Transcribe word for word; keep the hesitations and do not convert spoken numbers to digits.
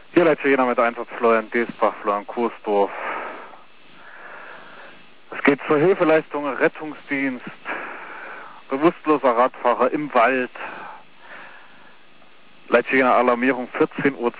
Hier leitet jeder mit Einsatz Florian Desbach, Florian Kursdorf. Es geht zur Hilfeleistung Rettungsdienst. Bewusstloser Radfahrer im Wald. Leitet jeder Alarmierung vierzehn Uhr